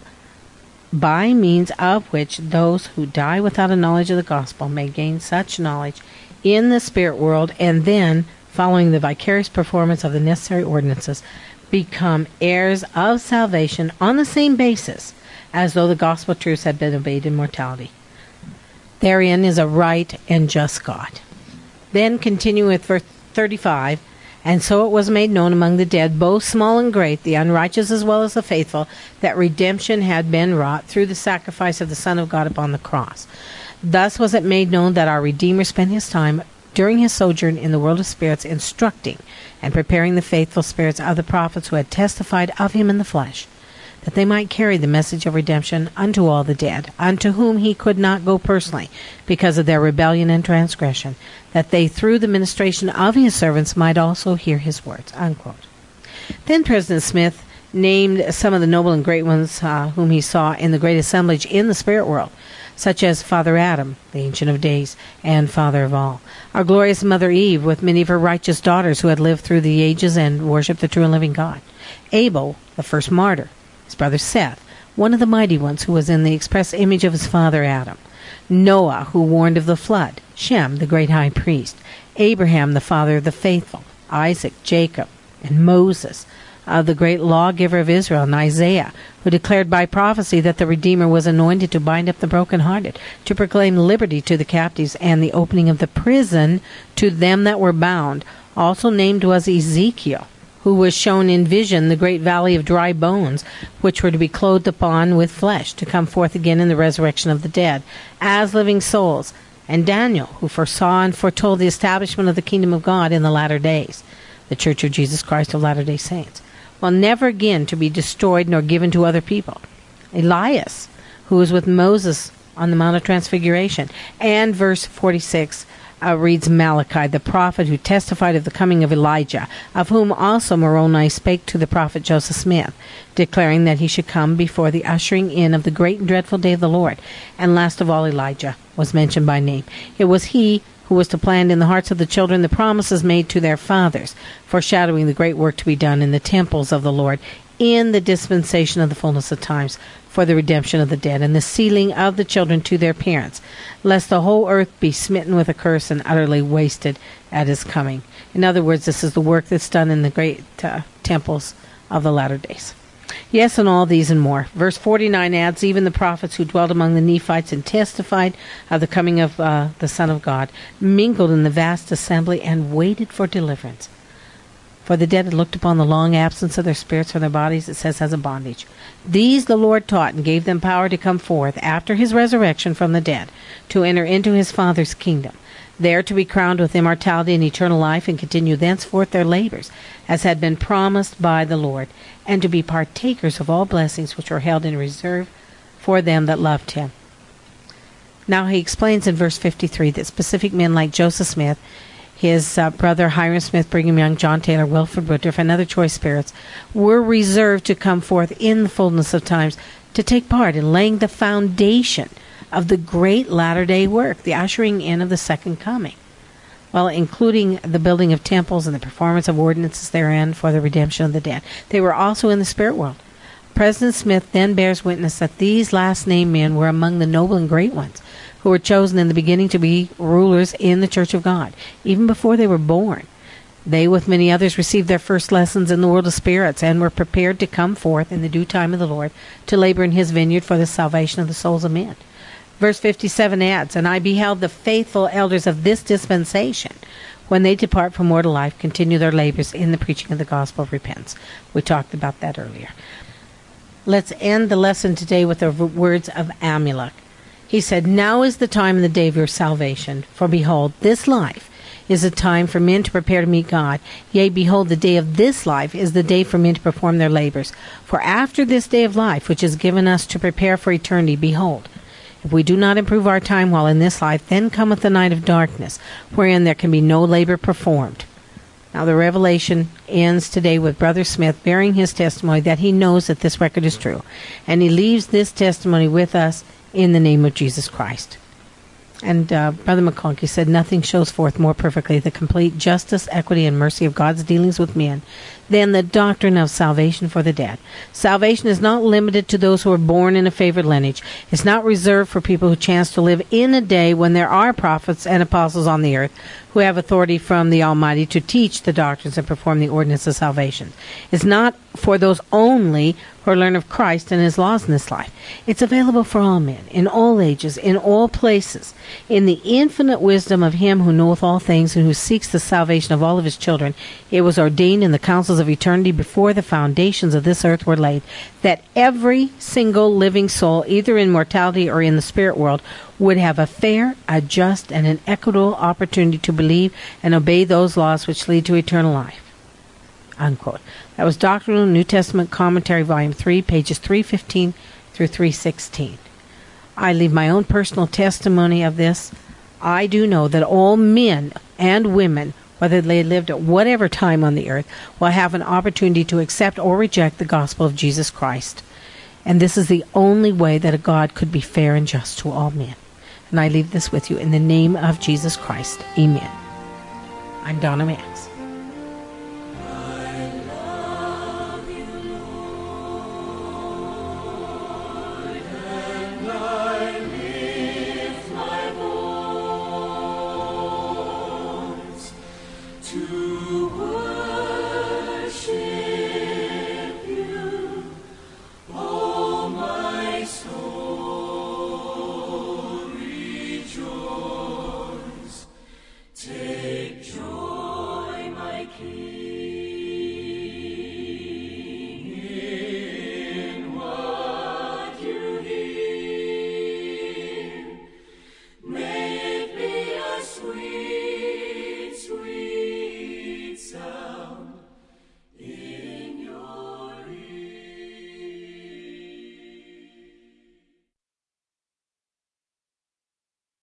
by means of which those who die without a knowledge of the gospel may gain such knowledge in the spirit world, and then, following the vicarious performance of the necessary ordinances, become heirs of salvation on the same basis as though the gospel truths had been obeyed in mortality. Therein is a right and just God. Then, continuing with verse thirty-five, and so it was made known among the dead, both small and great, the unrighteous as well as the faithful, that redemption had been wrought through the sacrifice of the Son of God upon the cross. Thus was it made known that our Redeemer spent his time during his sojourn in the world of spirits, instructing and preparing the faithful spirits of the prophets who had testified of him in the flesh, that they might carry the message of redemption unto all the dead, unto whom he could not go personally, because of their rebellion and transgression, that they through the ministration of his servants might also hear his words. Unquote. Then President Smith named some of the noble and great ones uh, whom he saw in the great assemblage in the spirit world, such as Father Adam, the Ancient of Days, and Father of all. Our glorious Mother Eve, with many of her righteous daughters who had lived through the ages and worshipped the true and living God. Abel, the first martyr. His brother Seth, one of the mighty ones who was in the express image of his father Adam. Noah, who warned of the flood. Shem, the great high priest. Abraham, the father of the faithful. Isaac, Jacob, and Moses, uh, the great lawgiver of Israel, and Isaiah, who declared by prophecy that the Redeemer was anointed to bind up the brokenhearted, to proclaim liberty to the captives, and the opening of the prison to them that were bound. Also named was Ezekiel, who was shown in vision the great valley of dry bones, which were to be clothed upon with flesh, to come forth again in the resurrection of the dead, as living souls. And Daniel, who foresaw and foretold the establishment of the kingdom of God in the latter days, the Church of Jesus Christ of Latter-day Saints, while never again to be destroyed nor given to other people. Elias, who was with Moses on the Mount of Transfiguration. And verse forty-six uh, reads Malachi, the prophet who testified of the coming of Elijah, of whom also Moroni spake to the prophet Joseph Smith, declaring that he should come before the ushering in of the great and dreadful day of the Lord. And last of all, Elijah was mentioned by name. It was he who was to plant in the hearts of the children the promises made to their fathers, foreshadowing the great work to be done in the temples of the Lord, in the dispensation of the fullness of times, for the redemption of the dead, and the sealing of the children to their parents, lest the whole earth be smitten with a curse and utterly wasted at his coming. In other words, this is the work that's done in the great uh, temples of the latter days. Yes, and all these and more. Verse forty-nine adds, even the prophets who dwelt among the Nephites and testified of the coming of uh, the Son of God, mingled in the vast assembly and waited for deliverance. For the dead had looked upon the long absence of their spirits from their bodies, it says, as a bondage. These the Lord taught and gave them power to come forth after his resurrection from the dead, to enter into his Father's kingdom, there to be crowned with immortality and eternal life, and continue thenceforth their labors, as had been promised by the Lord, and to be partakers of all blessings which were held in reserve for them that loved him. Now he explains in verse fifty-three that specific men like Joseph Smith, his uh, brother Hiram Smith, Brigham Young, John Taylor, Wilford Woodruff, and other choice spirits, were reserved to come forth in the fullness of times to take part in laying the foundation of the great latter-day work, the ushering in of the second coming, well, including the building of temples and the performance of ordinances therein for the redemption of the dead. They were also in the spirit world. President Smith then bears witness that these last-named men were among the noble and great ones, who were chosen in the beginning to be rulers in the Church of God, even before they were born. They, with many others, received their first lessons in the world of spirits and were prepared to come forth in the due time of the Lord to labor in his vineyard for the salvation of the souls of men. Verse fifty-seven adds, and I beheld the faithful elders of this dispensation, when they depart from mortal life, continue their labors in the preaching of the gospel of repentance. We talked about that earlier. Let's end the lesson today with the words of Amulek. He said, now is the time and the day of your salvation. For behold, this life is a time for men to prepare to meet God. Yea, behold, the day of this life is the day for men to perform their labors. For after this day of life, which is given us to prepare for eternity, behold, if we do not improve our time while in this life, then cometh the night of darkness, wherein there can be no labor performed. Now the revelation ends today with Brother Smith bearing his testimony that he knows that this record is true, and he leaves this testimony with us in the name of Jesus Christ. And uh, Brother McConkie said, nothing shows forth more perfectly the complete justice, equity, and mercy of God's dealings with men than the doctrine of salvation for the dead. Salvation is not limited to those who are born in a favored lineage. It's not reserved for people who chance to live in a day when there are prophets and apostles on the earth who have authority from the Almighty to teach the doctrines and perform the ordinance of salvation. It's not for those only who learn of Christ and his laws in this life. It's available for all men, in all ages, in all places, in the infinite wisdom of him who knoweth all things and who seeks the salvation of all of his children. It was ordained in the councils of eternity before the foundations of this earth were laid, that every single living soul, either in mortality or in the spirit world, would have a fair, a just, and an equitable opportunity to believe and obey those laws which lead to eternal life. Unquote. That was Doctrinal New Testament Commentary, Volume three, pages three fifteen through three sixteen. I leave my own personal testimony of this. I do know that all men and women, whether they lived at whatever time on the earth, will have an opportunity to accept or reject the gospel of Jesus Christ. And this is the only way that a God could be fair and just to all men. And I leave this with you in the name of Jesus Christ. Amen. I'm Donna Max. To worship King.